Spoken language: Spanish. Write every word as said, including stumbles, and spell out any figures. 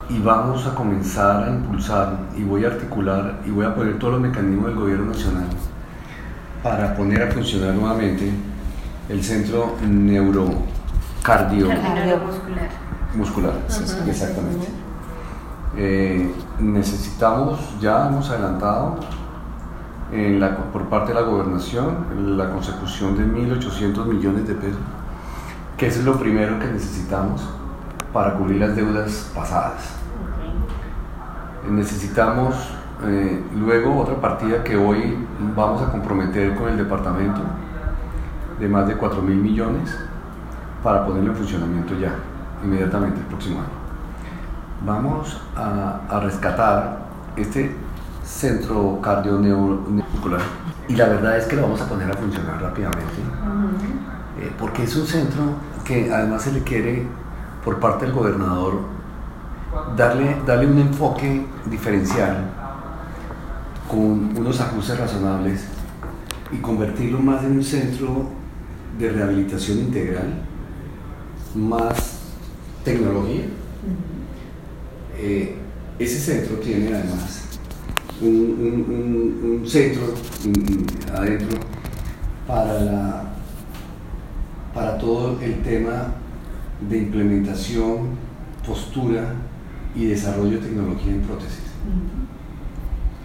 y vamos a comenzar a impulsar y voy a articular y voy a poner todos los mecanismos del gobierno nacional para poner a funcionar nuevamente el centro neurocardio muscular. muscular, uh-huh. Exactamente. Eh, necesitamos, ya hemos adelantado en la, por parte de la gobernación la consecución de mil ochocientos millones de pesos, que eso es lo primero que necesitamos para cubrir las deudas pasadas. Okay. Necesitamos eh, luego otra partida que hoy vamos a comprometer con el departamento de más de cuatro mil millones para ponerlo en funcionamiento ya, inmediatamente, el próximo año. Vamos a, a rescatar este centro cardioneuromuscular y la verdad es que lo vamos a poner a funcionar rápidamente, uh-huh. eh, porque es un centro que además se le quiere por parte del gobernador darle, darle un enfoque diferencial con unos ajustes razonables y convertirlo más en un centro de rehabilitación integral, más tecnología. Uh-huh. Eh, ese centro tiene además un, un, un, un centro un, adentro para, la, para todo el tema de implementación, postura y desarrollo de tecnología en prótesis. Uh-huh.